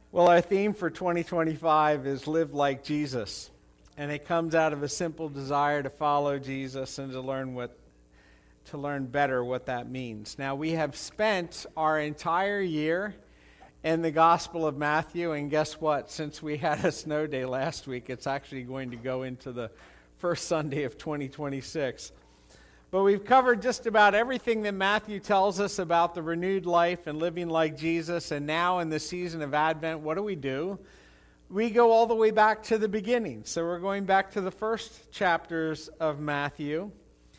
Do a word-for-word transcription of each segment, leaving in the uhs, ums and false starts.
Well, our theme for twenty twenty-five is Live Like Jesus. And it comes out of a simple desire to follow Jesus and to learn what to learn better what that means. Now, we have spent our entire year in the Gospel of Matthew, and guess what? Since we had a snow day last week, it's actually going to go into the first Sunday of twenty twenty-six. But we've covered just about everything that Matthew tells us about the renewed life and living like Jesus. And now in the season of Advent, what do we do? We go all the way back to the beginning. So we're going back to the first chapters of Matthew.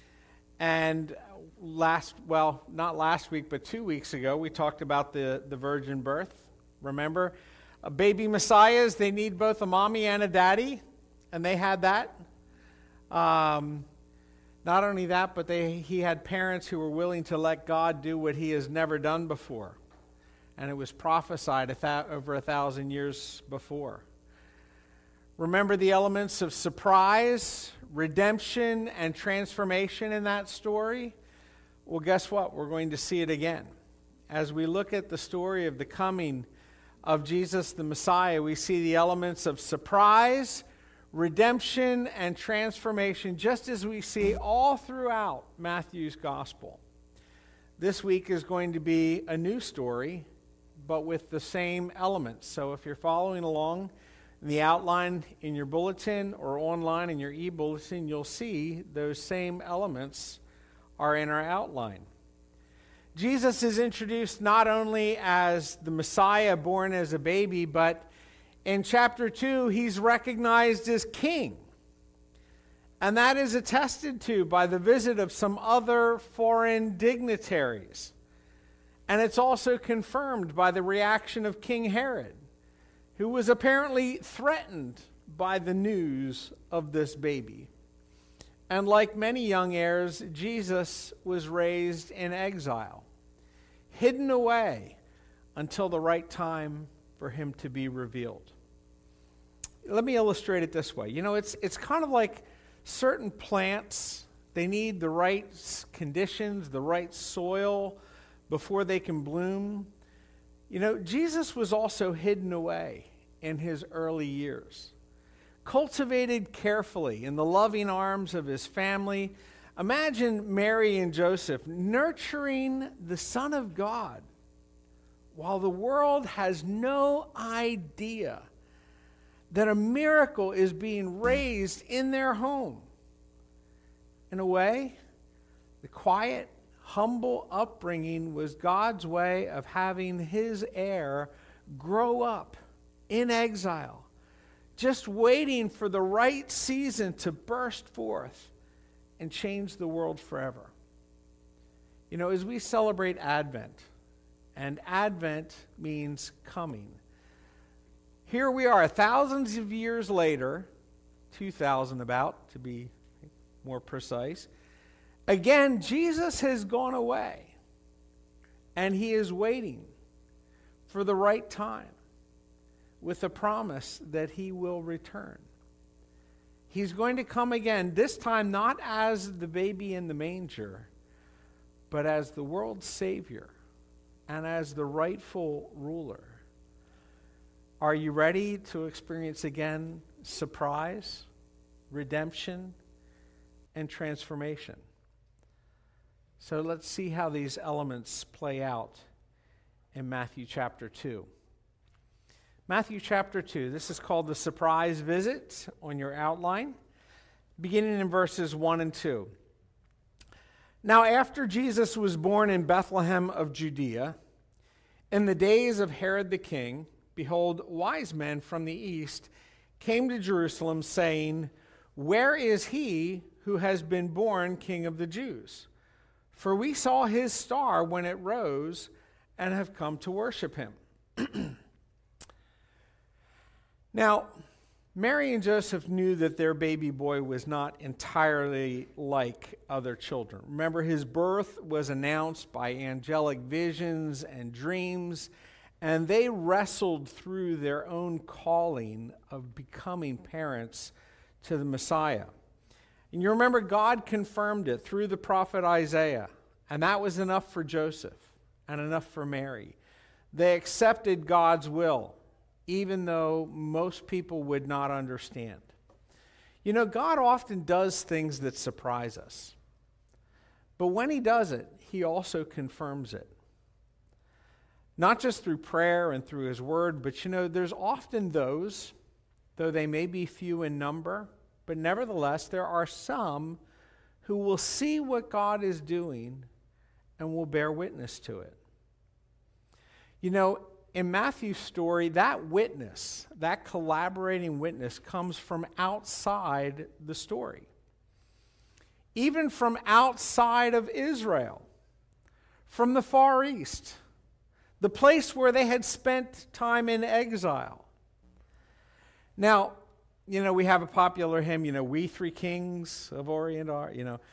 And last, well, not last week, but two weeks ago, we talked about the, the virgin birth. Remember? Uh, baby messiahs, they need both a mommy and a daddy. And they had that. Um... Not only that, but they, he had parents who were willing to let God do what he has never done before. And it was prophesied a th- over a thousand years before. Remember the elements of surprise, redemption, and transformation in that story? Well, guess what? We're going to see it again. As we look at the story of the coming of Jesus the Messiah, we see the elements of surprise, redemption, and transformation, just as we see all throughout Matthew's gospel. This week is going to be a new story, but with the same elements. So if you're following along in the outline in your bulletin or online in your e-bulletin, you'll see those same elements are in our outline. Jesus is introduced not only as the Messiah born as a baby, but in chapter two, he's recognized as king. And that is attested to by the visit of some other foreign dignitaries. And it's also confirmed by the reaction of King Herod, who was apparently threatened by the news of this baby. And like many young heirs, Jesus was raised in exile, hidden away until the right time for him to be revealed. Let me illustrate it this way. You know, it's it's kind of like certain plants. They need the right conditions, the right soil before they can bloom. You know, Jesus was also hidden away in his early years, cultivated carefully in the loving arms of his family. Imagine Mary and Joseph nurturing the Son of God while the world has no idea that a miracle is being raised in their home. In a way, the quiet, humble upbringing was God's way of having his heir grow up in exile, just waiting for the right season to burst forth and change the world forever. You know, as we celebrate Advent, and Advent means coming. Here we are, thousands of years later, two thousand about, to be more precise. Again, Jesus has gone away, and he is waiting for the right time with the promise that he will return. He's going to come again, this time not as the baby in the manger, but as the world's Savior and as the rightful ruler. Are you ready to experience again surprise, redemption, and transformation? So let's see how these elements play out in Matthew chapter two. Matthew chapter two, this is called the surprise visit on your outline, beginning in verses one and two. Now, after Jesus was born in Bethlehem of Judea, in the days of Herod the king, behold, wise men from the east came to Jerusalem, saying, "Where is he who has been born King of the Jews? For we saw his star when it rose and have come to worship him." Now, Mary and Joseph knew that their baby boy was not entirely like other children. Remember, his birth was announced by angelic visions and dreams, and they wrestled through their own calling of becoming parents to the Messiah. And you remember, God confirmed it through the prophet Isaiah, and that was enough for Joseph and enough for Mary. They accepted God's will, even though most people would not understand. You know, God often does things that surprise us. But when he does it, he also confirms it. Not just through prayer and through his word, but you know, there's often those, though they may be few in number, but nevertheless, there are some who will see what God is doing and will bear witness to it. You know, in Matthew's story, that witness, that collaborating witness, comes from outside the story. Even from outside of Israel, from the Far East, the place where they had spent time in exile. Now, you know, we have a popular hymn, you know, We Three Kings of Orient are, you know.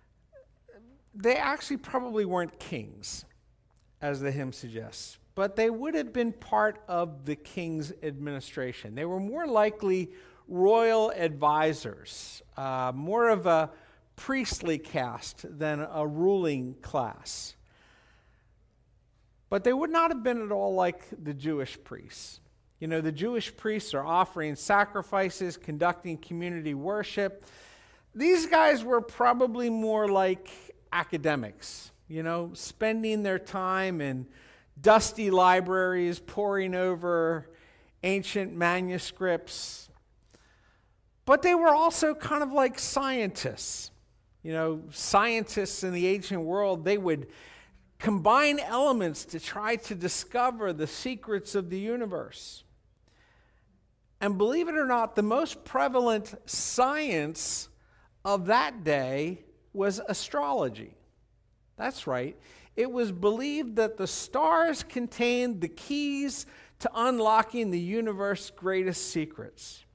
They actually probably weren't kings, as the hymn suggests, but they would have been part of the king's administration. They were more likely royal advisors, uh, more of a priestly caste than a ruling class. But they would not have been at all like the Jewish priests. You know, the Jewish priests are offering sacrifices, conducting community worship. These guys were probably more like academics, you know, spending their time in dusty libraries, poring over ancient manuscripts. But they were also kind of like scientists. You know, scientists in the ancient world, they would combine elements to try to discover the secrets of the universe. And believe it or not, the most prevalent science of that day was astrology. That's right. It was believed that the stars contained the keys to unlocking the universe's greatest secrets.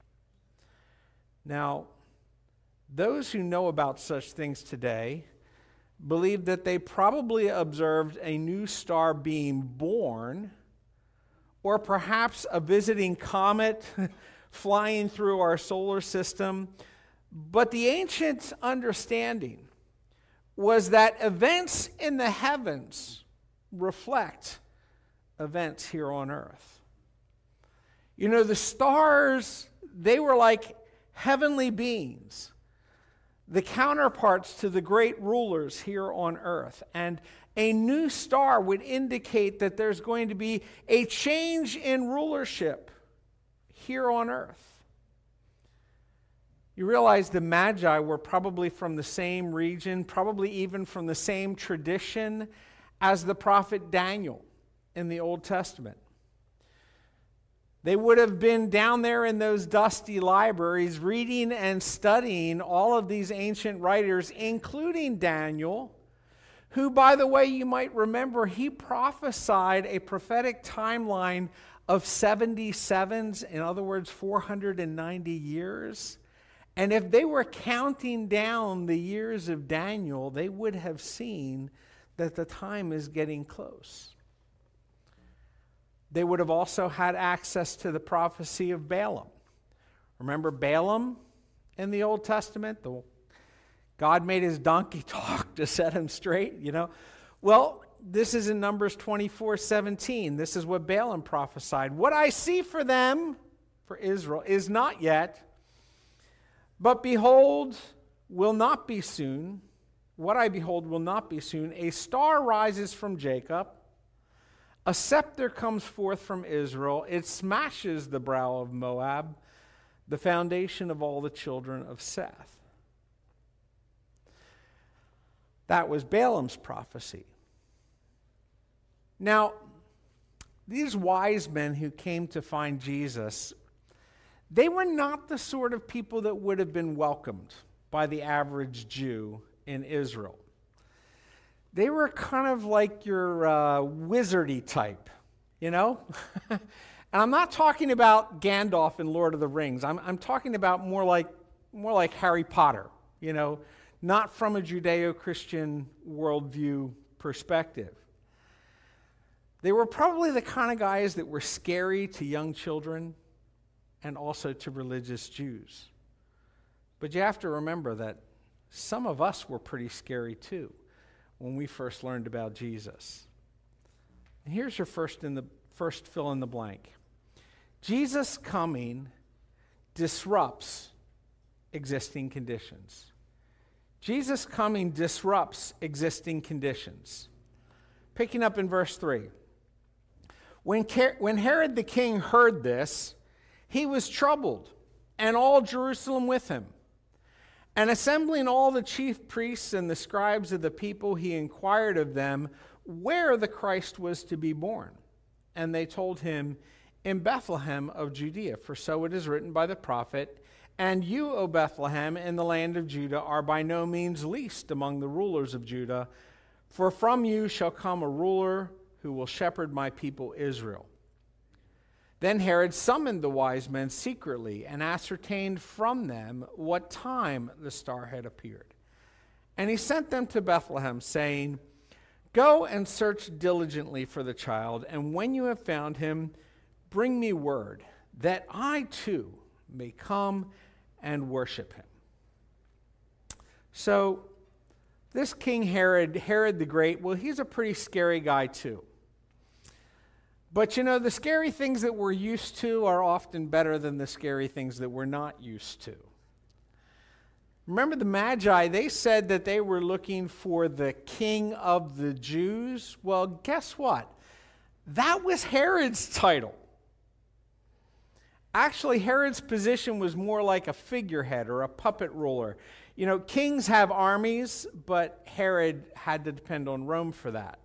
Now, those who know about such things today believe that they probably observed a new star being born, or perhaps a visiting comet flying through our solar system. But the ancient understanding was that events in the heavens reflect events here on earth. You know, the stars, they were like heavenly beings, the counterparts to the great rulers here on earth. And a new star would indicate that there's going to be a change in rulership here on earth. You realize the Magi were probably from the same region, probably even from the same tradition as the prophet Daniel in the Old Testament. They would have been down there in those dusty libraries reading and studying all of these ancient writers, including Daniel, who, by the way, you might remember, he prophesied a prophetic timeline of seventy-sevens, in other words, four hundred ninety years. And if they were counting down the years of Daniel, they would have seen that the time is getting close. They would have also had access to the prophecy of Balaam. Remember Balaam in the Old Testament? The, God made his donkey talk to set him straight, you know. Well, this is in Numbers twenty-four seventeen. This is what Balaam prophesied. What I see for them, for Israel, is not yet, but behold, will not be soon. What I behold will not be soon. A star rises from Jacob. A scepter comes forth from Israel. It smashes the brow of Moab, the foundation of all the children of Seth. That was Balaam's prophecy. Now, these wise men who came to find Jesus, they were not the sort of people that would have been welcomed by the average Jew in Israel. They were kind of like your uh, wizardy type, you know? And I'm not talking about Gandalf in Lord of the Rings. I'm, I'm talking about more like, more like Harry Potter, you know, not from a Judeo-Christian worldview perspective. They were probably the kind of guys that were scary to young children and also to religious Jews. But you have to remember that some of us were pretty scary too when we first learned about Jesus. And here's your first in the first fill in the blank. Jesus' coming disrupts existing conditions. Jesus' coming disrupts existing conditions. Picking up in verse three. When, when Herod the king heard this, he was troubled, and all Jerusalem with him. And assembling all the chief priests and the scribes of the people, he inquired of them where the Christ was to be born. And they told him, in Bethlehem of Judea, for so it is written by the prophet, and you, O Bethlehem, in the land of Judah, are by no means least among the rulers of Judah, for from you shall come a ruler who will shepherd my people Israel. Then Herod summoned the wise men secretly and ascertained from them what time the star had appeared. And he sent them to Bethlehem, saying, go and search diligently for the child, and when you have found him, bring me word, that I too may come and worship him. So, this King Herod, Herod the Great, well, he's a pretty scary guy too. But you know, the scary things that we're used to are often better than the scary things that we're not used to. Remember the Magi, they said that they were looking for the King of the Jews. Well, guess what? That was Herod's title. Actually, Herod's position was more like a figurehead or a puppet ruler. You know, kings have armies, but Herod had to depend on Rome for that.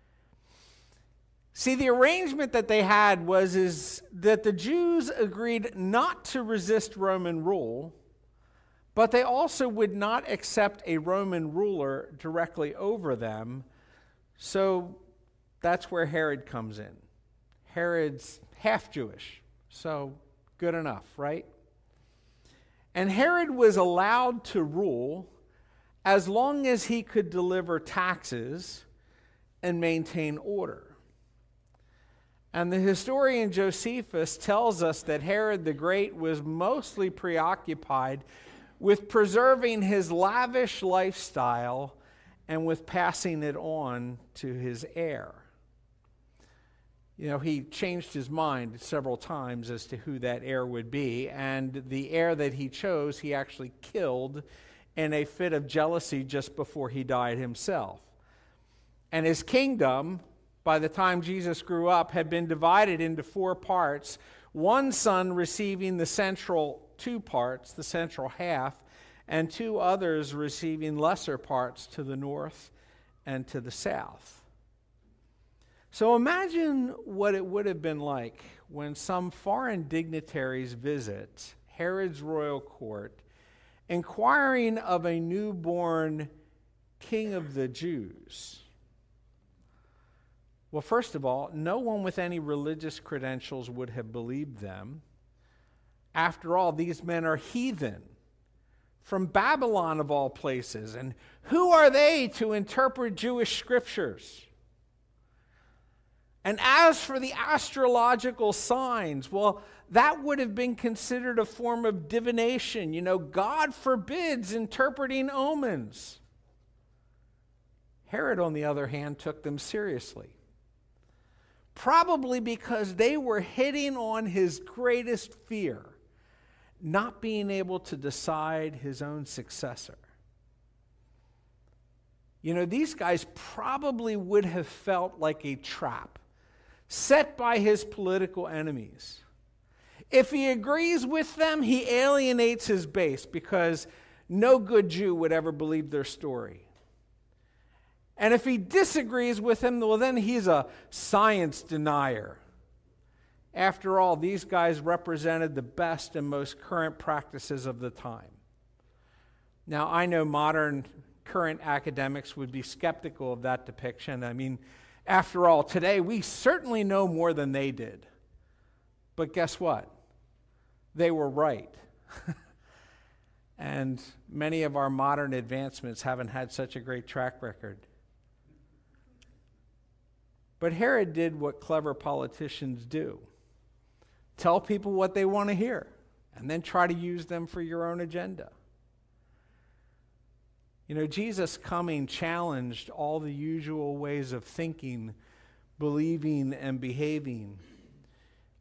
See, the arrangement that they had was is that the Jews agreed not to resist Roman rule, but they also would not accept a Roman ruler directly over them. So that's where Herod comes in. Herod's half Jewish, so good enough, right? And Herod was allowed to rule as long as he could deliver taxes and maintain order. And the historian Josephus tells us that Herod the Great was mostly preoccupied with preserving his lavish lifestyle and with passing it on to his heir. You know, he changed his mind several times as to who that heir would be, and the heir that he chose, he actually killed in a fit of jealousy just before he died himself. And his kingdom, by the time Jesus grew up, had been divided into four parts, one son receiving the central two parts, the central half, and two others receiving lesser parts to the north and to the south. So imagine what it would have been like when some foreign dignitaries visit Herod's royal court, inquiring of a newborn king of the Jews. Well, first of all, no one with any religious credentials would have believed them. After all, these men are heathen from Babylon of all places. And who are they to interpret Jewish scriptures? And as for the astrological signs, well, that would have been considered a form of divination. You know, God forbids interpreting omens. Herod, on the other hand, took them seriously. Probably because they were hitting on his greatest fear, not being able to decide his own successor. You know, these guys probably would have felt like a trap set by his political enemies. If he agrees with them, he alienates his base because no good Jew would ever believe their story. And if he disagrees with him, well, then he's a science denier. After all, these guys represented the best and most current practices of the time. Now, I know modern current academics would be skeptical of that depiction. I mean, after all, today we certainly know more than they did. But guess what? They were right. And many of our modern advancements haven't had such a great track record. But Herod did what clever politicians do. Tell people what they want to hear, and then try to use them for your own agenda. You know, Jesus' coming challenged all the usual ways of thinking, believing, and behaving.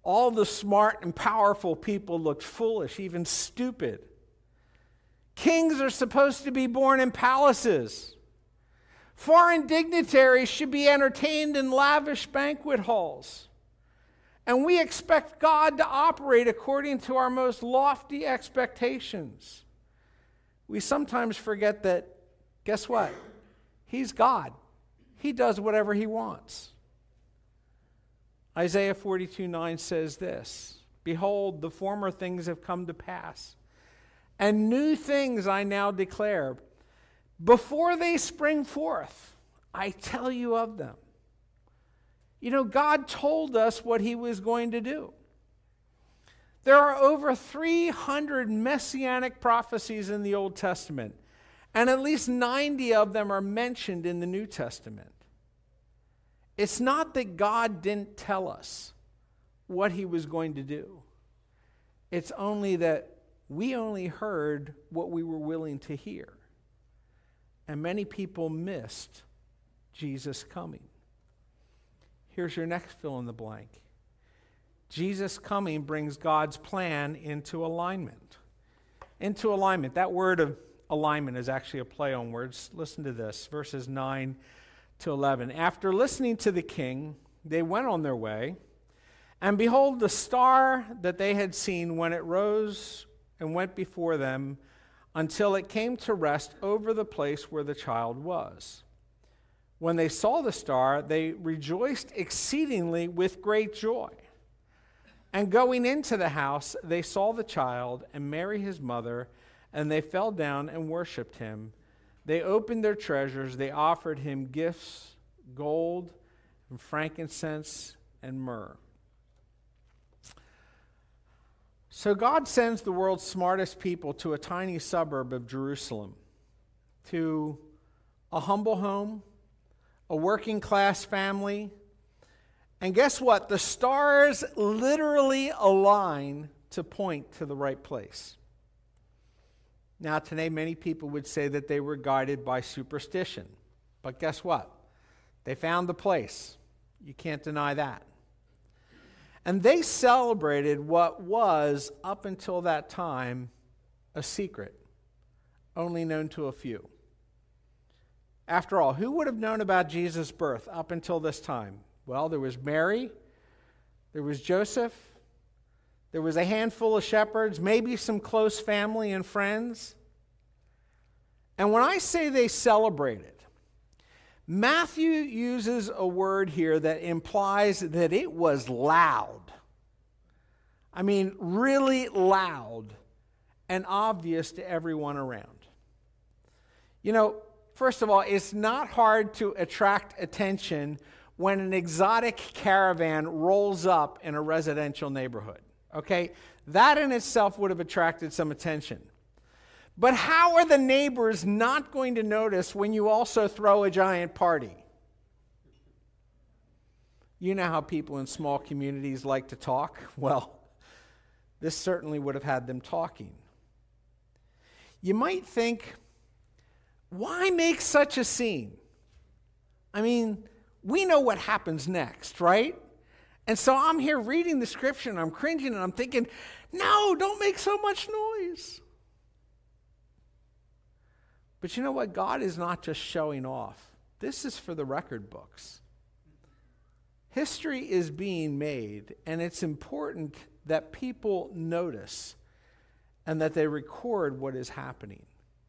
All the smart and powerful people looked foolish, even stupid. Kings are supposed to be born in palaces. Foreign dignitaries should be entertained in lavish banquet halls. And we expect God to operate according to our most lofty expectations. We sometimes forget that, guess what? He's God. He does whatever he wants. Isaiah forty-two nine says this, "Behold, the former things have come to pass, and new things I now declare. Before they spring forth, I tell you of them." You know, God told us what he was going to do. There are over three hundred messianic prophecies in the Old Testament, and at least ninety of them are mentioned in the New Testament. It's not that God didn't tell us what he was going to do. It's only that we only heard what we were willing to hear. And many people missed Jesus coming. Here's your next fill in the blank. Jesus coming brings God's plan into alignment. Into alignment. That word of alignment is actually a play on words. Listen to this, verses nine to eleven. After listening to the king, they went on their way, and behold, the star that they had seen when it rose and went before them until it came to rest over the place where the child was. When they saw the star, they rejoiced exceedingly with great joy. And going into the house, they saw the child and Mary his mother, and they fell down and worshipped him. They opened their treasures. They offered him gifts, gold, and frankincense, and myrrh. So God sends the world's smartest people to a tiny suburb of Jerusalem, to a humble home, a working class family. And guess what? The stars literally align to point to the right place. Now, today, many people would say that they were guided by superstition. But guess what? They found the place. You can't deny that. And they celebrated what was, up until that time, a secret, only known to a few. After all, who would have known about Jesus' birth up until this time? Well, there was Mary, there was Joseph, there was a handful of shepherds, maybe some close family and friends. And when I say they celebrated, Matthew uses a word here that implies that it was loud. I mean, really loud and obvious to everyone around. You know, first of all, it's not hard to attract attention when an exotic caravan rolls up in a residential neighborhood. Okay? That in itself would have attracted some attention. But how are the neighbors not going to notice when you also throw a giant party? You know how people in small communities like to talk? Well, this certainly would have had them talking. You might think, why make such a scene? I mean, we know what happens next, right? And so I'm here reading the scripture and I'm cringing and I'm thinking, no, don't make so much noise. But you know what? God is not just showing off. This is for the record books. History is being made, and it's important that people notice and that they record what is happening.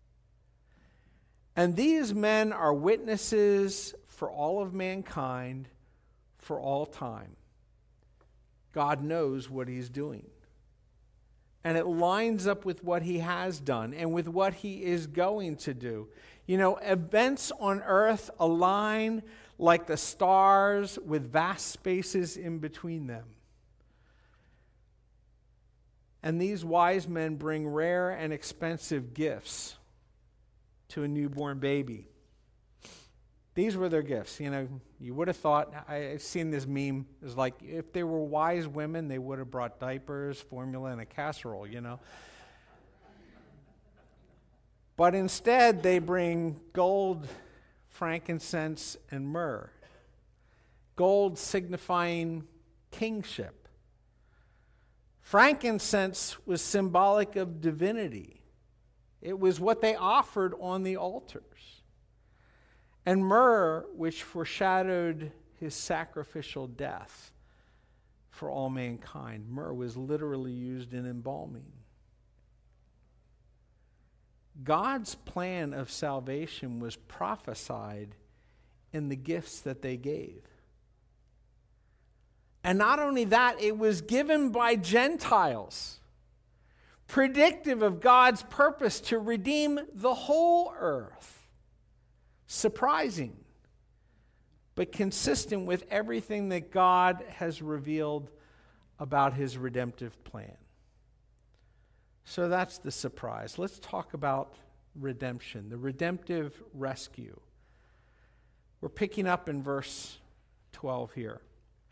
And these men are witnesses for all of mankind for all time. God knows what he's doing. And it lines up with what he has done and with what he is going to do. You know, events on earth align like the stars with vast spaces in between them. And these wise men bring rare and expensive gifts to a newborn baby. These were their gifts. You know, you would have thought, I've seen this meme, it's like if they were wise women, they would have brought diapers, formula, and a casserole, you know. But instead, they bring gold, frankincense, and myrrh. Gold signifying kingship. Frankincense was symbolic of divinity. It was what they offered on the altars. And myrrh, which foreshadowed his sacrificial death for all mankind. Myrrh was literally used in embalming. God's plan of salvation was prophesied in the gifts that they gave. And not only that, it was given by Gentiles, predictive of God's purpose to redeem the whole earth. Surprising, but consistent with everything that God has revealed about his redemptive plan. So that's the surprise. Let's talk about redemption, the redemptive rescue. We're picking up in verse twelve here.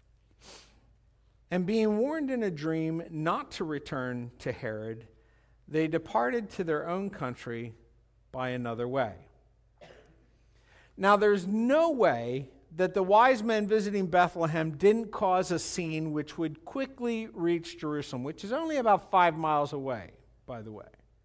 And being warned in a dream not to return to Herod, they departed to their own country by another way. Now, there's no way that the wise men visiting Bethlehem didn't cause a scene which would quickly reach Jerusalem, which is only about five miles away, by the way.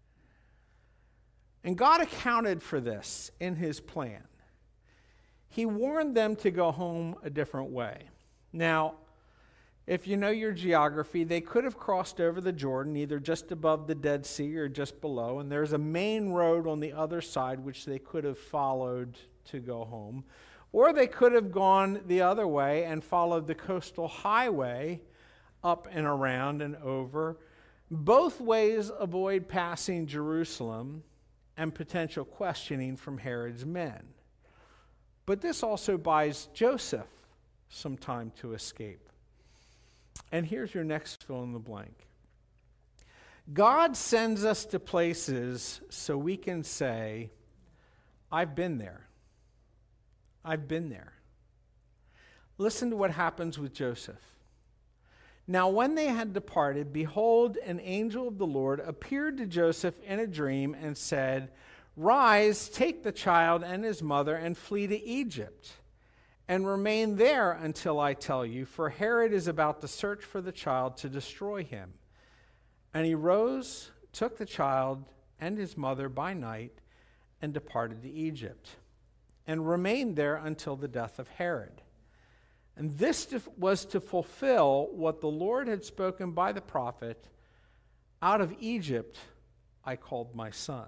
And God accounted for this in his plan. He warned them to go home a different way. Now, if you know your geography, they could have crossed over the Jordan, either just above the Dead Sea or just below, and there's a main road on the other side which they could have followed to go home. Or they could have gone the other way and followed the coastal highway up and around and over. Both ways avoid passing Jerusalem and potential questioning from Herod's men. But this also buys Joseph some time to escape. And here's your next fill in the blank. God sends us to places so we can say, I've been there. I've been there. Listen to what happens with Joseph. Now, when they had departed, behold, an angel of the Lord appeared to Joseph in a dream and said, Rise, take the child and his mother and flee to Egypt, and remain there until I tell you, for Herod is about to search for the child to destroy him. And he rose, took the child and his mother by night, and departed to Egypt, and remained there until the death of Herod. And this was to fulfill what the Lord had spoken by the prophet, Out of Egypt I called my son.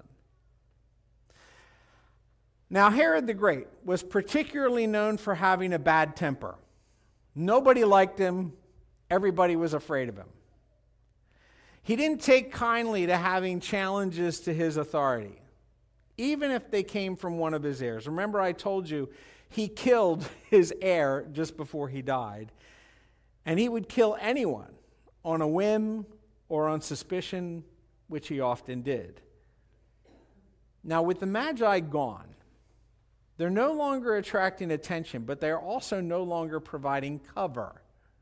Now, Herod the Great was particularly known for having a bad temper. Nobody liked him. Everybody was afraid of him. He didn't take kindly to having challenges to his authority, even if they came from one of his heirs. Remember, I told you he killed his heir just before he died, and he would kill anyone on a whim or on suspicion, which he often did. Now, with the Magi gone, they're no longer attracting attention, but they're also no longer providing cover.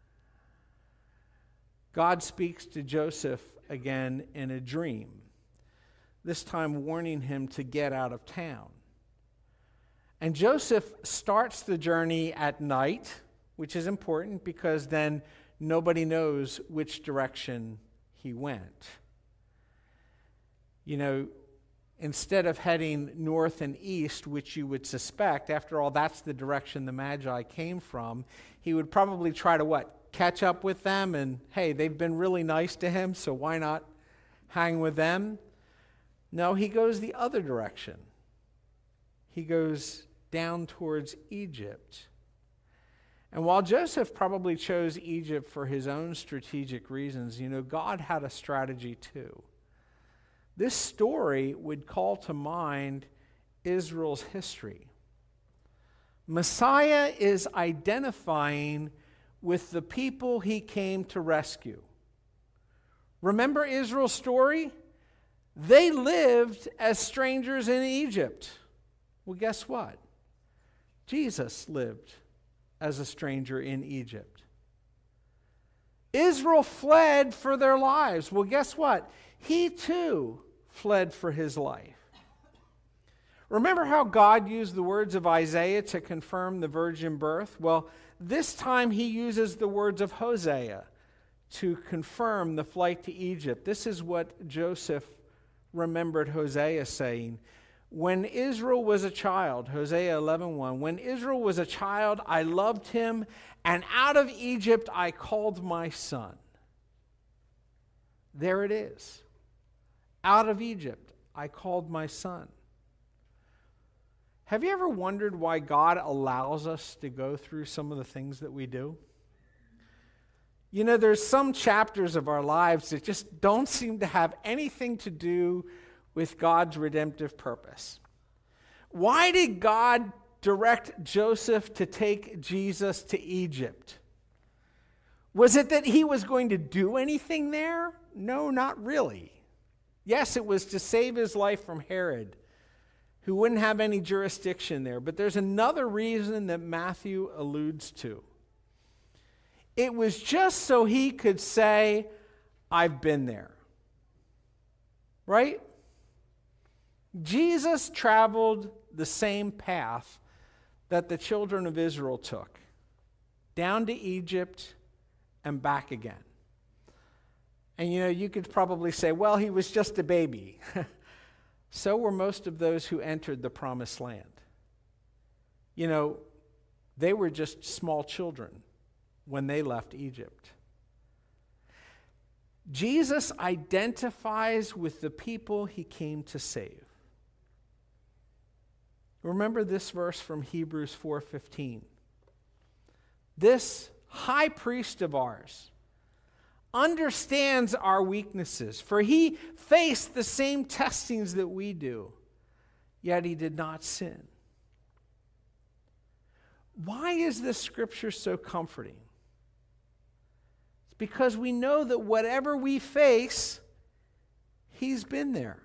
God speaks to Joseph again in a dream, this time warning him to get out of town. And Joseph starts the journey at night, which is important because then nobody knows which direction he went. You know, instead of heading north and east, which you would suspect, after all, that's the direction the Magi came from, he would probably try to what? Catch up with them and, hey, they've been really nice to him, so why not hang with them? No, he goes the other direction. He goes down towards Egypt. And while Joseph probably chose Egypt for his own strategic reasons, you know, God had a strategy too. This story would call to mind Israel's history. Messiah is identifying with the people he came to rescue. Remember Israel's story? They lived as strangers in Egypt. Well, guess what? Jesus lived as a stranger in Egypt. Israel fled for their lives. Well, guess what? He too fled for his life. Remember how God used the words of Isaiah to confirm the virgin birth? Well, this time he uses the words of Hosea to confirm the flight to Egypt. This is what Joseph remembered Hosea saying. When Israel was a child, Hosea eleven one, when Israel was a child, I loved him, and out of Egypt I called my son. There it is. Out of Egypt I called my son. Have you ever wondered why God allows us to go through some of the things that we do? You know, there's some chapters of our lives that just don't seem to have anything to do with God's redemptive purpose. Why did God direct Joseph to take Jesus to Egypt? Was it that he was going to do anything there? No, not really. Yes, it was to save his life from Herod, who wouldn't have any jurisdiction there. But there's another reason that Matthew alludes to. It was just so he could say, I've been there. Right? Jesus traveled the same path that the children of Israel took, down to Egypt and back again. And you know, you could probably say, well, he was just a baby. So were most of those who entered the promised land. You know, they were just small children when they left Egypt. Jesus identifies with the people he came to save. Remember this verse from Hebrews four fifteen. This high priest of ours understands our weaknesses, for he faced the same testings that we do, yet he did not sin. Why is this scripture so comforting? It's because we know that whatever we face, he's been there.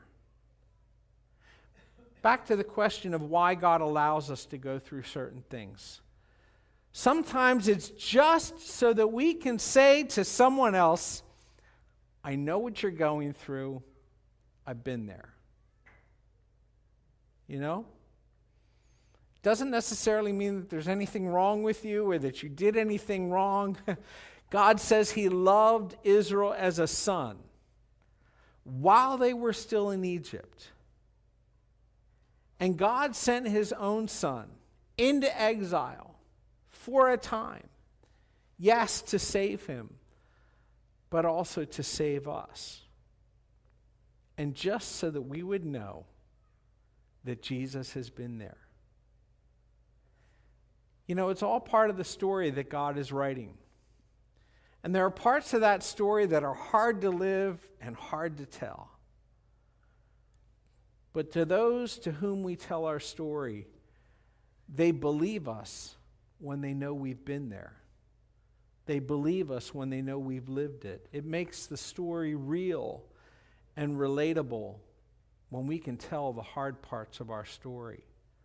Back to the question of why God allows us to go through certain things. Sometimes it's just so that we can say to someone else, I know what you're going through. I've been there. You know? Doesn't necessarily mean that there's anything wrong with you or that you did anything wrong. God says he loved Israel as a son while they were still in Egypt. And God sent his own son into exile for a time. Yes, to save him, but also to save us. And just so that we would know that Jesus has been there. You know, it's all part of the story that God is writing. And there are parts of that story that are hard to live and hard to tell. But to those to whom we tell our story, they believe us when they know we've been there. They believe us when they know we've lived it. It makes the story real and relatable when we can tell the hard parts of our story.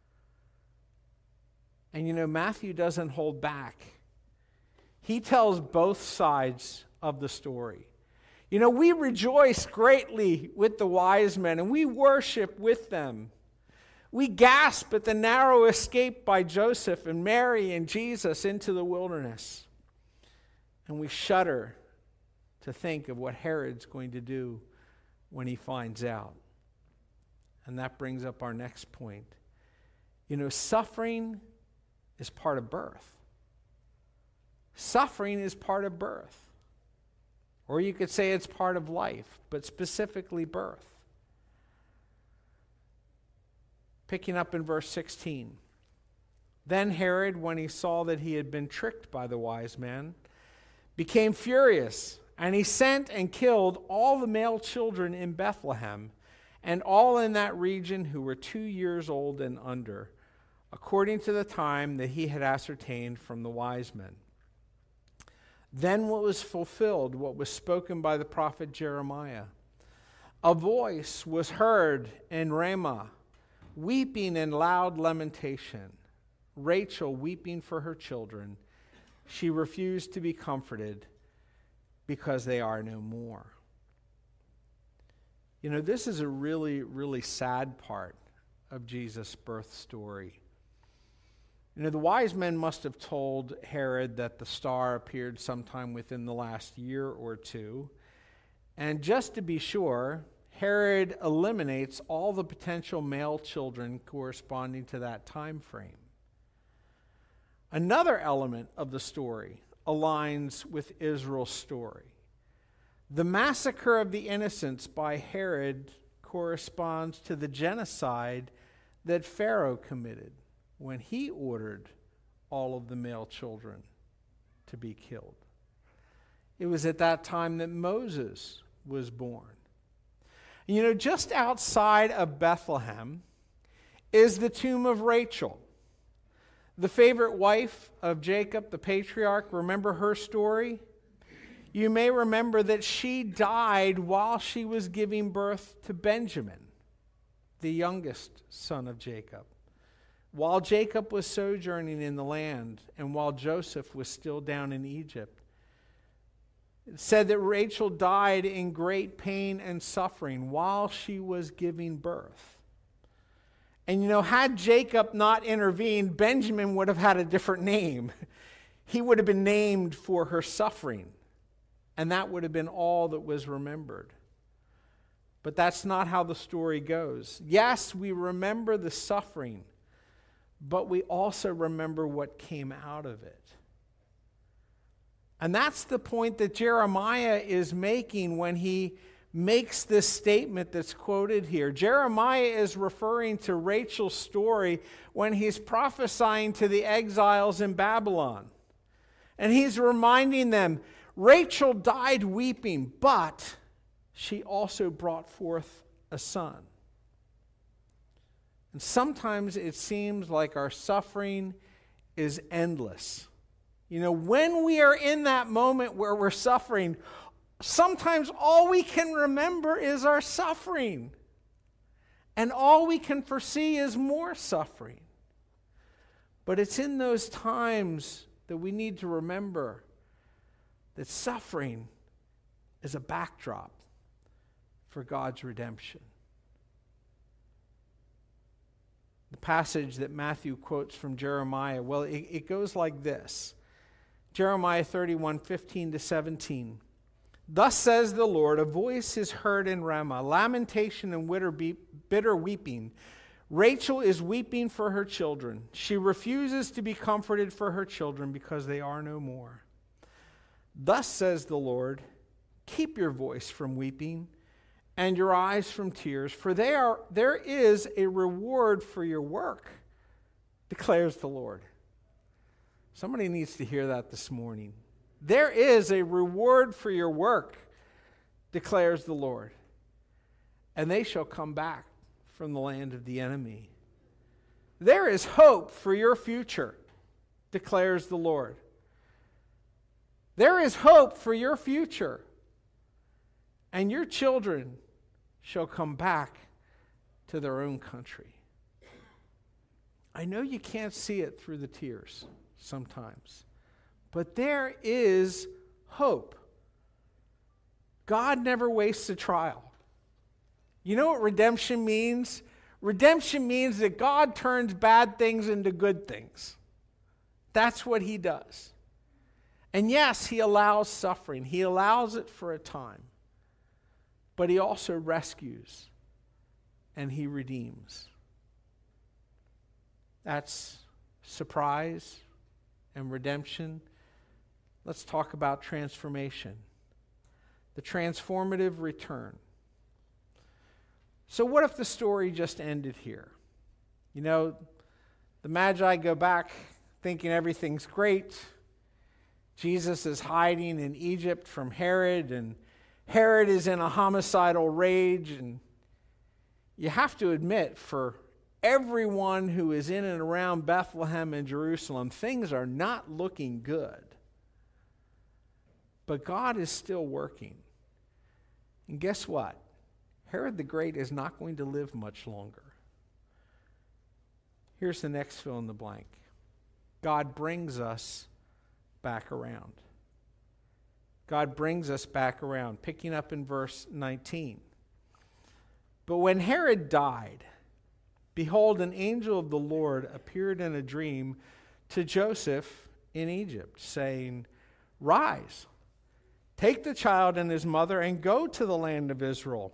And you know, Matthew doesn't hold back. He tells both sides of the story. You know, we rejoice greatly with the wise men, and we worship with them. We gasp at the narrow escape by Joseph and Mary and Jesus into the wilderness. And we shudder to think of what Herod's going to do when he finds out. And that brings up our next point. You know, suffering is part of birth. Suffering is part of birth. Or you could say it's part of life, but specifically birth. Picking up in verse sixteen. Then Herod, when he saw that he had been tricked by the wise men, became furious, and he sent and killed all the male children in Bethlehem and all in that region who were two years old and under, according to the time that he had ascertained from the wise men. Then what was fulfilled, what was spoken by the prophet Jeremiah. A voice was heard in Ramah, weeping in loud lamentation. Rachel weeping for her children. She refused to be comforted because they are no more. You know, this is a really, really sad part of Jesus' birth story. You know, the wise men must have told Herod that the star appeared sometime within the last year or two. And just to be sure, Herod eliminates all the potential male children corresponding to that time frame. Another element of the story aligns with Israel's story. The massacre of the innocents by Herod corresponds to the genocide that Pharaoh committed when he ordered all of the male children to be killed. It was at that time that Moses was born. You know, just outside of Bethlehem is the tomb of Rachel, the favorite wife of Jacob, the patriarch. Remember her story? You may remember that she died while she was giving birth to Benjamin, the youngest son of Jacob, while Jacob was sojourning in the land and while Joseph was still down in Egypt. It said that Rachel died in great pain and suffering while she was giving birth. And you know, had Jacob not intervened, Benjamin would have had a different name. He would have been named for her suffering, and that would have been all that was remembered. But that's not how the story goes. Yes, we remember the suffering, but we also remember what came out of it. And that's the point that Jeremiah is making when he makes this statement that's quoted here. Jeremiah is referring to Rachel's story when he's prophesying to the exiles in Babylon. And he's reminding them, Rachel died weeping, but she also brought forth a son. And sometimes it seems like our suffering is endless. You know, when we are in that moment where we're suffering, sometimes all we can remember is our suffering. And all we can foresee is more suffering. But it's in those times that we need to remember that suffering is a backdrop for God's redemption. The passage that Matthew quotes from Jeremiah, well, it, it goes like this. Jeremiah thirty-one, fifteen to seventeen. Thus says the Lord, a voice is heard in Ramah, lamentation and bitter weeping. Rachel is weeping for her children. She refuses to be comforted for her children because they are no more. Thus says the Lord, keep your voice from weeping and your eyes from tears, for they are, there is a reward for your work, declares the Lord. Somebody needs to hear that this morning. There is a reward for your work, declares the Lord. And they shall come back from the land of the enemy. There is hope for your future, declares the Lord. There is hope for your future. And your children shall come back to their own country. I know you can't see it through the tears sometimes, but there is hope. God never wastes a trial. You know what redemption means? Redemption means that God turns bad things into good things. That's what he does. And yes, he allows suffering. He allows it for a time. But he also rescues and he redeems. That's surprise and redemption. Let's talk about transformation. The transformative return. So what if the story just ended here? You know, the Magi go back thinking everything's great. Jesus is hiding in Egypt from Herod, and Herod is in a homicidal rage. And you have to admit, for everyone who is in and around Bethlehem and Jerusalem, things are not looking good. But God is still working. And guess what? Herod the Great is not going to live much longer. Here's the next fill in the blank. God brings us back around. God brings us back around, picking up in verse nineteen. But when Herod died, behold, an angel of the Lord appeared in a dream to Joseph in Egypt, saying, "Rise, take the child and his mother and go to the land of Israel.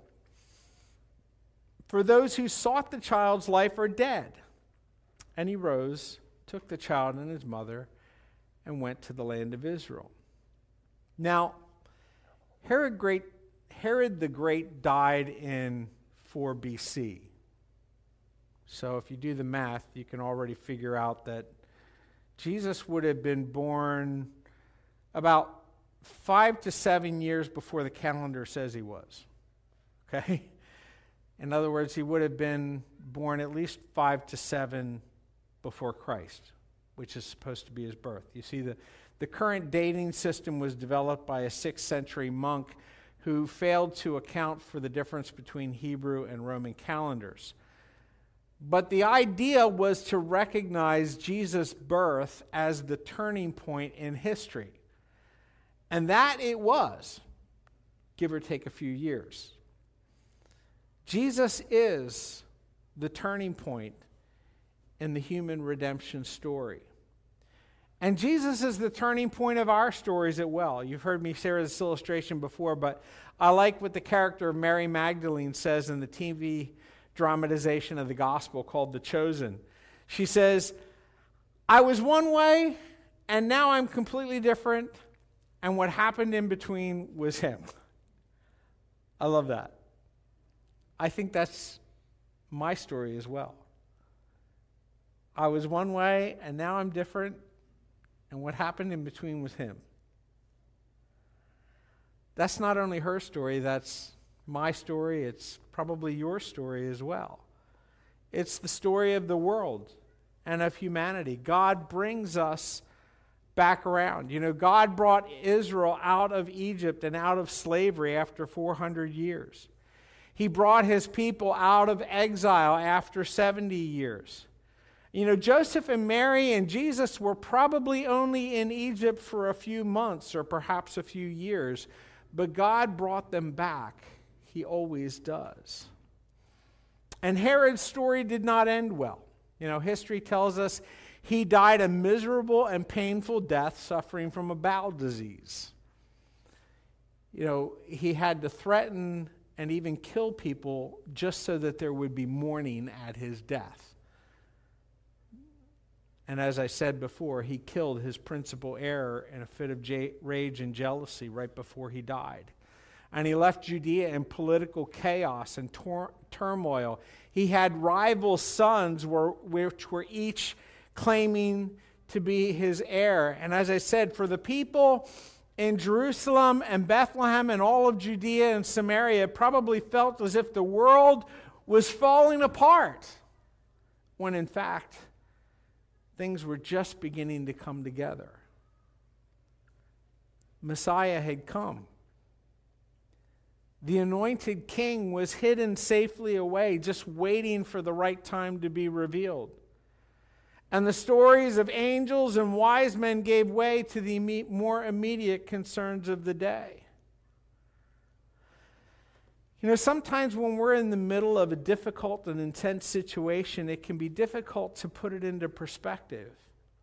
For those who sought the child's life are dead." And he rose, took the child and his mother, and went to the land of Israel. Now, Herod, great, Herod the Great died in four B C. So if you do the math, you can already figure out that Jesus would have been born about five to seven years before the calendar says he was. Okay? In other words, he would have been born at least five to seven before Christ, which is supposed to be his birth. You see, the, the current dating system was developed by a sixth century monk who failed to account for the difference between Hebrew and Roman calendars. But the idea was to recognize Jesus' birth as the turning point in history. And that it was, give or take a few years. Jesus is the turning point in the human redemption story. And Jesus is the turning point of our stories as well. You've heard me share this illustration before, but I like what the character of Mary Magdalene says in the T V dramatization of the gospel called The Chosen. She says, "I was one way, and now I'm completely different, and what happened in between was him." I love that. I think that's my story as well. I was one way, and now I'm different, and what happened in between was him. That's not only her story, that's my story. It's probably your story as well. It's the story of the world and of humanity. God brings us back around. You know, God brought Israel out of Egypt and out of slavery after four hundred years. He brought his people out of exile after seventy years. You know, Joseph and Mary and Jesus were probably only in Egypt for a few months or perhaps a few years, but God brought them back. He always does. And Herod's story did not end well. You know, history tells us he died a miserable and painful death suffering from a bowel disease. You know, he had to threaten and even kill people just so that there would be mourning at his death. And as I said before, he killed his principal heir in a fit of j- rage and jealousy right before he died. And he left Judea in political chaos and tor- turmoil. He had rival sons were, which were each claiming to be his heir. And as I said, for the people in Jerusalem and Bethlehem and all of Judea and Samaria, probably felt as if the world was falling apart, when in fact, things were just beginning to come together. Messiah had come. The anointed king was hidden safely away, just waiting for the right time to be revealed. And the stories of angels and wise men gave way to the more immediate concerns of the day. You know, sometimes when we're in the middle of a difficult and intense situation, it can be difficult to put it into perspective.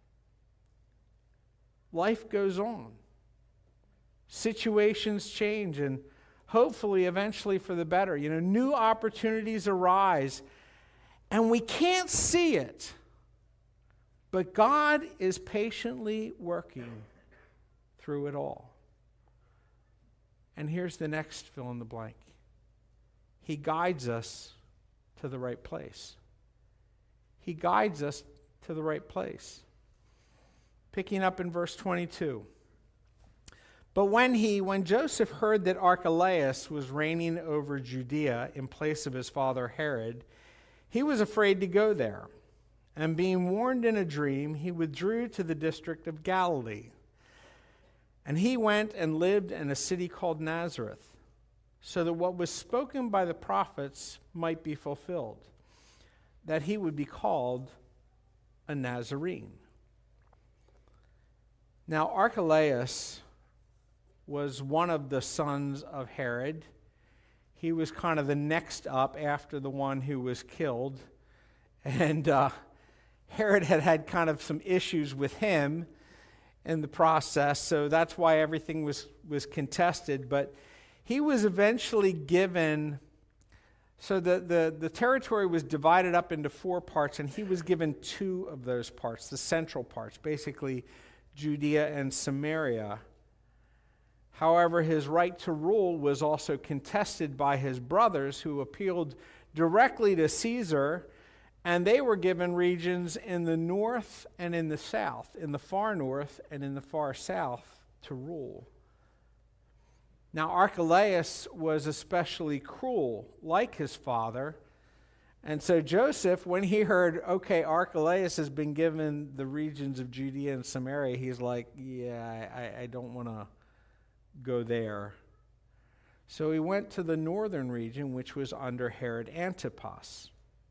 Life goes on. Situations change, and hopefully eventually for the better. You know, new opportunities arise, and we can't see it, but God is patiently working through it all. And here's the next fill in the blank. He guides us to the right place. He guides us to the right place. Picking up in verse twenty-two. But when he, when Joseph heard that Archelaus was reigning over Judea in place of his father Herod, he was afraid to go there. And being warned in a dream, he withdrew to the district of Galilee. And he went and lived in a city called Nazareth, so that what was spoken by the prophets might be fulfilled, that he would be called a Nazarene. Now Archelaus was one of the sons of Herod. He was kind of the next up after the one who was killed. And uh, Herod had had kind of some issues with him in the process, so that's why everything was, was contested. But he was eventually given, so the, the, the territory was divided up into four parts, and he was given two of those parts, the central parts, basically Judea and Samaria. However, his right to rule was also contested by his brothers, who appealed directly to Caesar, and they were given regions in the north and in the south, in the far north and in the far south, to rule. Now, Archelaus was especially cruel, like his father. And so Joseph, when he heard, okay, Archelaus has been given the regions of Judea and Samaria, he's like, yeah, I, I don't want to go there. So he went to the northern region, which was under Herod Antipas.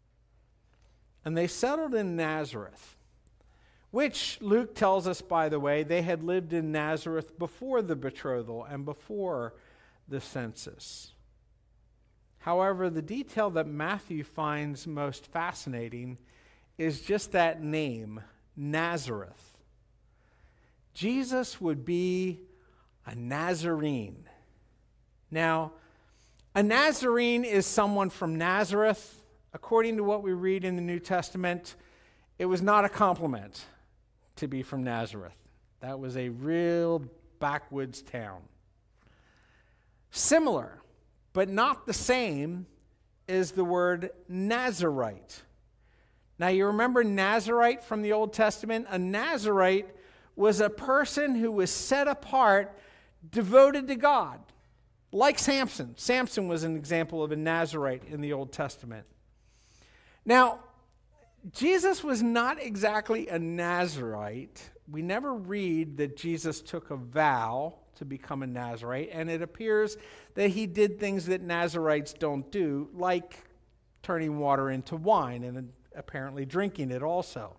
And they settled in Nazareth, which Luke tells us, by the way, they had lived in Nazareth before the betrothal and before the census. However, the detail that Matthew finds most fascinating is just that name, Nazareth. Jesus would be a Nazarene. Now, a Nazarene is someone from Nazareth. According to what we read in the New Testament, it was not a compliment to be from Nazareth. That was a real backwoods town. Similar, but not the same, is the word Nazarite. Now, you remember Nazarite from the Old Testament? A Nazarite was a person who was set apart, devoted to God, like Samson. Samson was an example of a Nazarite in the Old Testament. Now, Jesus was not exactly a Nazarite. We never read that Jesus took a vow to become a Nazarite, and it appears that he did things that Nazarites don't do, like turning water into wine and apparently drinking it also.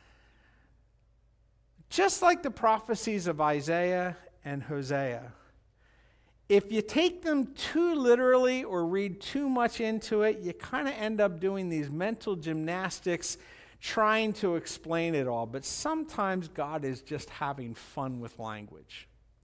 Just like the prophecies of Isaiah and Hosea, if you take them too literally or read too much into it, you kind of end up doing these mental gymnastics trying to explain it all. But sometimes God is just having fun with language.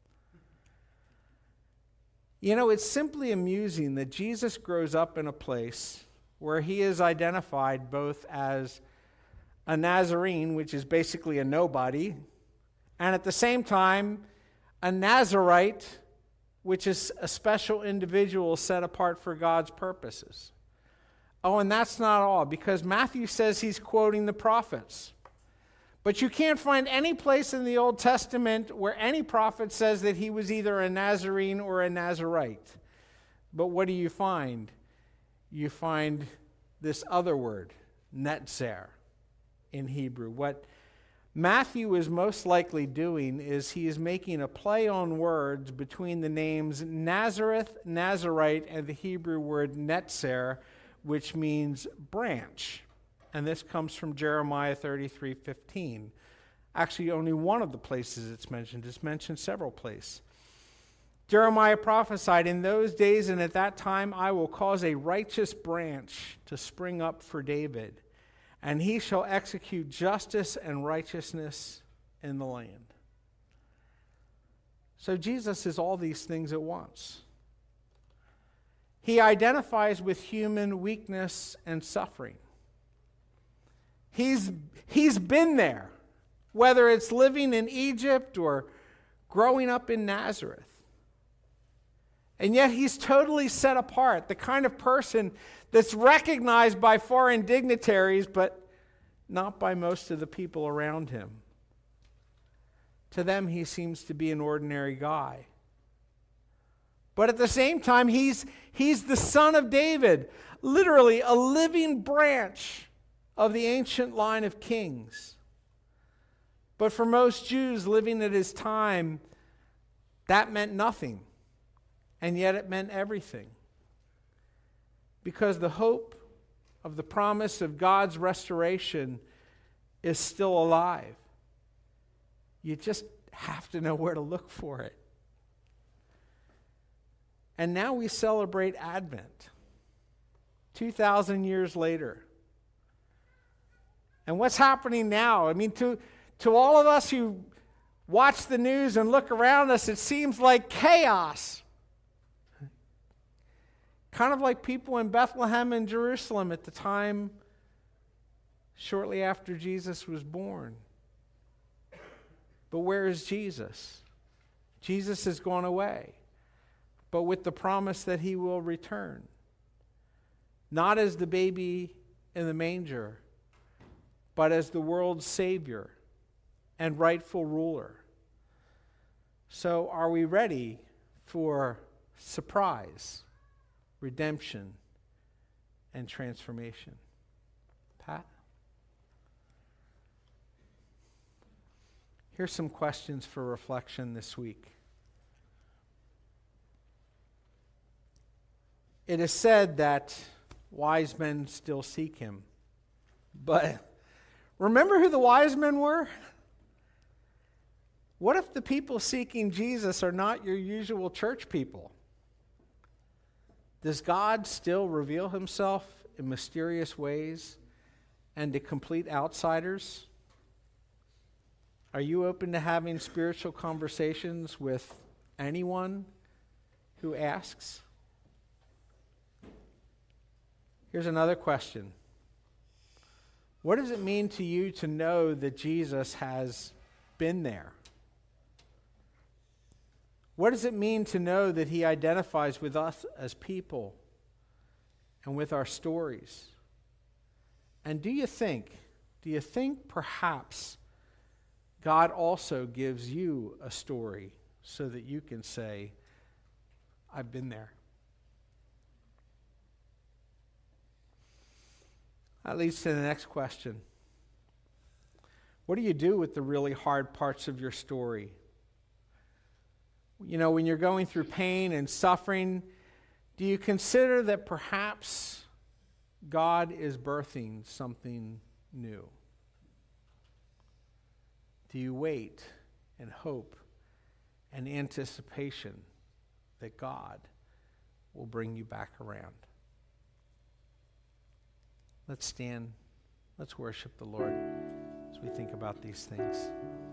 You know, it's simply amusing that Jesus grows up in a place where he is identified both as a Nazarene, which is basically a nobody, and at the same time, a Nazarite, which is a special individual set apart for God's purposes. Oh, and that's not all, because Matthew says he's quoting the prophets. But you can't find any place in the Old Testament where any prophet says that he was either a Nazarene or a Nazarite. But what do you find? You find this other word, netzer, in Hebrew. What Matthew is most likely doing is he is making a play on words between the names Nazareth, Nazarite, and the Hebrew word netzer, which means branch. And this comes from Jeremiah thirty-three fifteen. Actually, only one of the places it's mentioned. It's mentioned several places. Jeremiah prophesied, "In those days and at that time I will cause a righteous branch to spring up for David, and he shall execute justice and righteousness in the land." So Jesus is all these things at once. He identifies with human weakness and suffering. He's, he's been there, whether it's living in Egypt or growing up in Nazareth. And yet he's totally set apart, the kind of person that's recognized by foreign dignitaries, but not by most of the people around him. To them, he seems to be an ordinary guy. But at the same time, he's, he's the son of David, literally a living branch of the ancient line of kings. But for most Jews living at his time, that meant nothing. And yet it meant everything. Because the hope of the promise of God's restoration is still alive. You just have to know where to look for it. And now we celebrate Advent, two thousand years later. And what's happening now? I mean, to, to all of us who watch the news and look around us, it seems like chaos. Kind of like people in Bethlehem and Jerusalem at the time shortly after Jesus was born. But where is Jesus? Jesus has gone away, but with the promise that he will return. Not as the baby in the manger, but as the world's Savior and rightful ruler. So are we ready for surprise, redemption, and transformation? Pat? Here's some questions for reflection this week. It is said that wise men still seek him. But remember who the wise men were? What if the people seeking Jesus are not your usual church people? Does God still reveal himself in mysterious ways and to complete outsiders? Are you open to having spiritual conversations with anyone who asks? Here's another question. What does it mean to you to know that Jesus has been there? What does it mean to know that he identifies with us as people and with our stories? And do you think, do you think perhaps God also gives you a story so that you can say, I've been there? That leads to the next question. What do you do with the really hard parts of your story? You know, when you're going through pain and suffering, do you consider that perhaps God is birthing something new? Do you wait and hope and anticipation that God will bring you back around? Let's stand. Let's worship the Lord as we think about these things.